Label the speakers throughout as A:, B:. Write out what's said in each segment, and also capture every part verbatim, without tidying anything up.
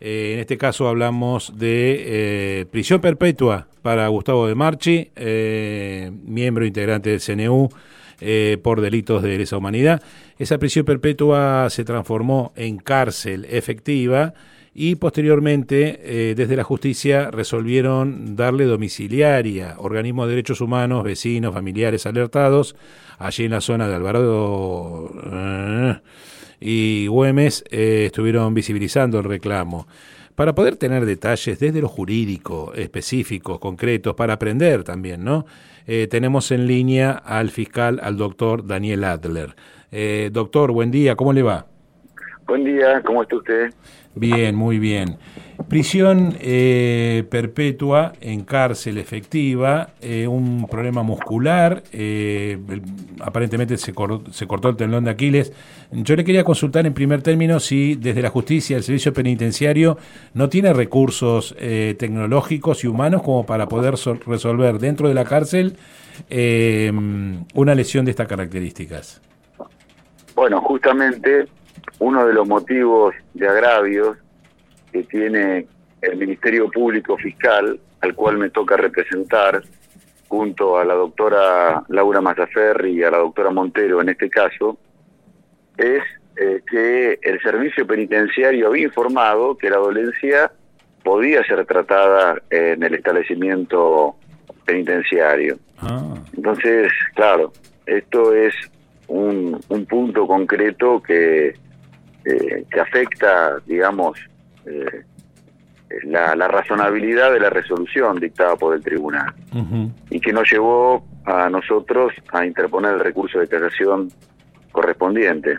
A: Eh, en este caso hablamos de eh, prisión perpetua para Gustavo De Marchi, eh, miembro integrante del C N U, eh, por delitos de lesa humanidad. Esa prisión perpetua se transformó en cárcel efectiva y posteriormente eh, desde la justicia resolvieron darle domiciliaria. Organismos de derechos humanos, vecinos, familiares alertados, allí en la zona de Alvarado eh, y Güemes eh, estuvieron visibilizando el reclamo. Para poder tener detalles desde lo jurídico, específicos, concretos, para aprender también, ¿no? Eh, tenemos en línea al fiscal, al doctor Daniel Adler. Eh, doctor, buen día, ¿cómo le va?
B: Buen día, ¿cómo está usted?
A: Bien, muy bien. Prisión eh, perpetua en cárcel efectiva, eh, un problema muscular, eh, el, aparentemente se, cor, se cortó el tendón de Aquiles. Yo le quería consultar en primer término si desde la justicia, el servicio penitenciario, no tiene recursos eh, tecnológicos y humanos como para poder so resolver dentro de la cárcel eh, una lesión de estas características.
B: Bueno, justamente uno de los motivos de agravios que tiene el Ministerio Público Fiscal, al cual me toca representar, junto a la doctora Laura Mazzaferri y a la doctora Montero en este caso, es eh, que el servicio penitenciario había informado que la dolencia podía ser tratada en el establecimiento penitenciario. Ah. Entonces, claro, esto es un, un punto concreto que Eh, que afecta, digamos, eh, la, la razonabilidad de la resolución dictada por el tribunal, uh-huh. y que nos llevó a nosotros a interponer el recurso de casación correspondiente.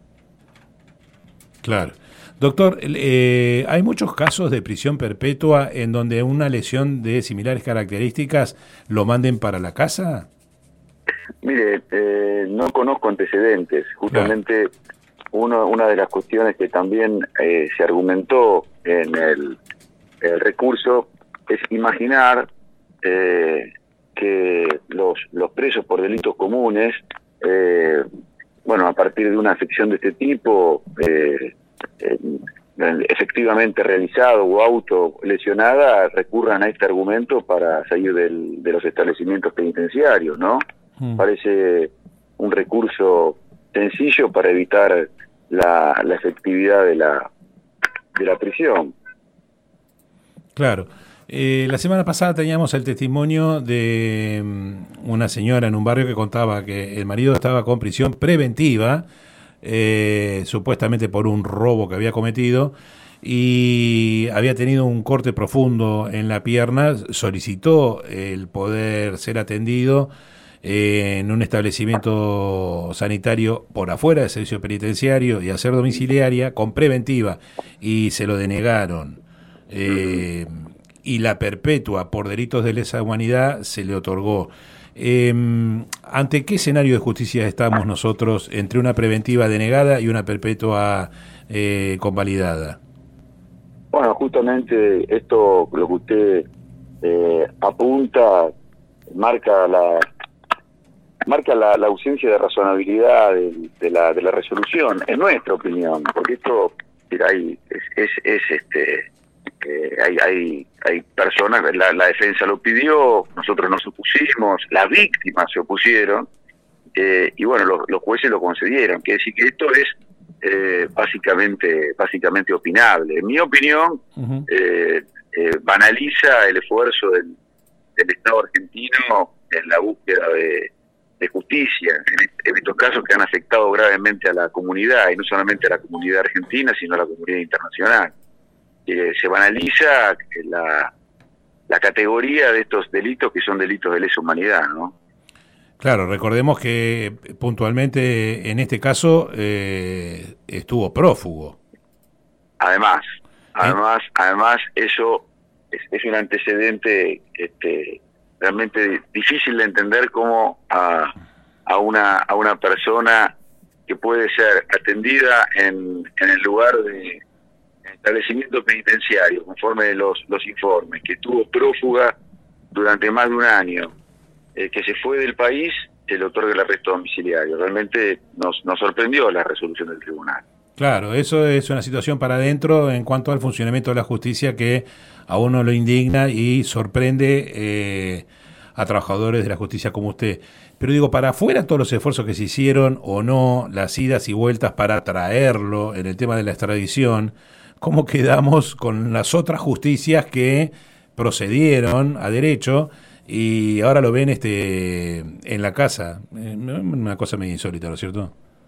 A: Claro. Doctor, eh, ¿hay muchos casos de prisión perpetua en donde una lesión de similares características lo manden para la casa?
B: Mire, eh, no conozco antecedentes, justamente... Claro. Uno, una de las cuestiones que también eh, se argumentó en el, el recurso es imaginar eh, que los, los presos por delitos comunes, eh, bueno, a partir de una afección de este tipo, eh, eh, efectivamente realizado o autolesionada, recurran a este argumento para salir del, de los establecimientos penitenciarios, ¿no? Mm. Parece un recurso sencillo para evitar la, la efectividad de la de la prisión.
A: Claro. Eh, la semana pasada teníamos el testimonio de um, una señora en un barrio que contaba que el marido estaba con prisión preventiva, eh, supuestamente por un robo que había cometido, y había tenido un corte profundo en la pierna, solicitó el poder ser atendido en un establecimiento sanitario por afuera del servicio penitenciario y hacer domiciliaria con preventiva, y se lo denegaron. Eh, y la perpetua por delitos de lesa humanidad se le otorgó. Eh, ¿Ante qué escenario de justicia estamos nosotros entre una preventiva denegada y una perpetua eh, convalidada?
B: Bueno, justamente esto, lo que usted eh, apunta, marca la... marca la, la ausencia de razonabilidad de, de la de la resolución, en nuestra opinión, porque esto, mira, hay, es, es, es este, eh, hay, hay, hay personas, la, la defensa lo pidió, nosotros nos opusimos, las víctimas se opusieron, eh, y bueno, los, los jueces lo concedieron, quiere decir que esto es eh, básicamente, básicamente opinable. En mi opinión, uh-huh. eh, eh, banaliza el esfuerzo del, del Estado argentino en la búsqueda de de justicia, en, en estos casos que han afectado gravemente a la comunidad, y no solamente a la comunidad argentina, sino a la comunidad internacional. Eh, se banaliza la, la categoría de estos delitos que son delitos de lesa humanidad, ¿no?
A: Claro, recordemos que puntualmente en este caso eh, estuvo prófugo.
B: Además, además, ¿Eh? además eso es, es un antecedente este, realmente difícil de entender cómo a, a una a una persona que puede ser atendida en, en el lugar de establecimiento penitenciario, conforme los, los informes, que estuvo prófuga durante más de un año, eh, que se fue del país, se le otorga el arresto domiciliario. Realmente nos, nos sorprendió la resolución del tribunal.
A: Claro, eso es una situación para adentro en cuanto al funcionamiento de la justicia que a uno lo indigna y sorprende eh, a trabajadores de la justicia como usted. Pero digo, para afuera todos los esfuerzos que se hicieron o no, las idas y vueltas para traerlo en el tema de la extradición, ¿cómo quedamos con las otras justicias que procedieron a derecho y ahora lo ven este en la casa? Eh, una cosa medio insólita, ¿no es cierto?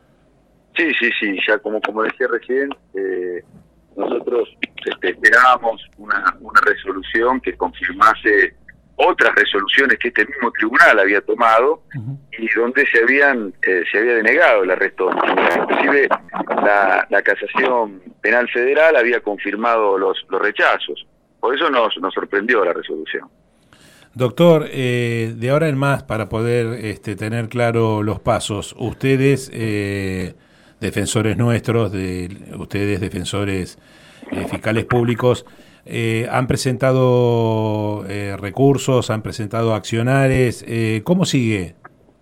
B: Sí, sí, sí, ya como como decía recién, eh, nosotros este, esperábamos una, una resolución que confirmase otras resoluciones que este mismo tribunal había tomado uh-huh. y donde se habían eh, se había denegado el arresto. Inclusive la, la Casación Penal Federal había confirmado los, los rechazos. Por eso nos, nos sorprendió la resolución.
A: Doctor, eh, de ahora en más, para poder este, tener claro los pasos, ustedes, eh, defensores nuestros, de ustedes, defensores eh, fiscales públicos, eh, han presentado eh, recursos, han presentado accionares. Eh, ¿Cómo sigue?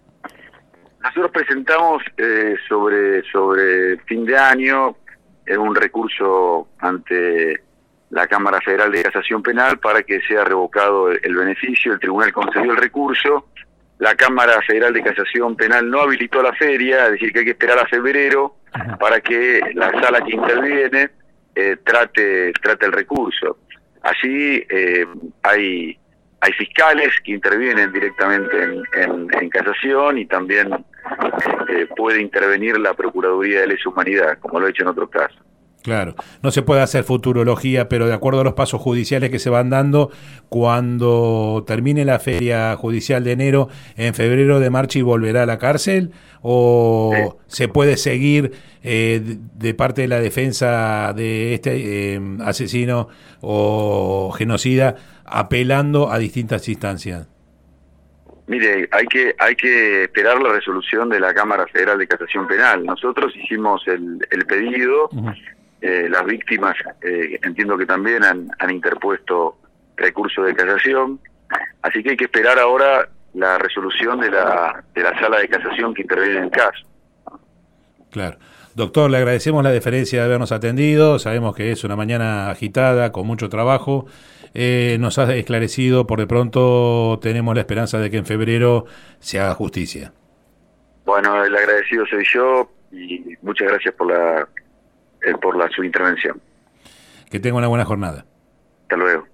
B: Nosotros presentamos eh, sobre, sobre fin de año eh, un recurso ante la Cámara Federal de Casación Penal para que sea revocado el beneficio. El tribunal concedió el recurso. La Cámara Federal de Casación Penal no habilitó la feria, es decir, que hay que esperar a febrero para que la sala que interviene eh, trate trate el recurso. Así eh, hay hay fiscales que intervienen directamente en, en, en casación y también eh, puede intervenir la Procuraduría de Lesa Humanidad, como lo ha hecho en otros casos.
A: Claro, no se puede hacer futurología, pero de acuerdo a los pasos judiciales que se van dando, cuando termine la feria judicial de enero, en febrero de Marchi volverá a la cárcel, o sí. se puede seguir eh, de, de parte de la defensa de este eh, asesino o genocida apelando a distintas instancias.
B: Mire, hay que hay que esperar la resolución de la Cámara Federal de Casación Penal. Nosotros hicimos el, el pedido. Uh-huh. Eh, las víctimas eh, entiendo que también han, han interpuesto recurso de casación, así que hay que esperar ahora la resolución de la de la sala de casación que interviene en el caso.
A: Claro. Doctor, le agradecemos la deferencia de habernos atendido, sabemos que es una mañana agitada, con mucho trabajo, eh, nos ha esclarecido, por de pronto tenemos la esperanza de que en febrero se haga justicia.
B: Bueno, el agradecido soy yo y muchas gracias por la por la su intervención.
A: Que tenga una buena jornada.
B: Hasta luego.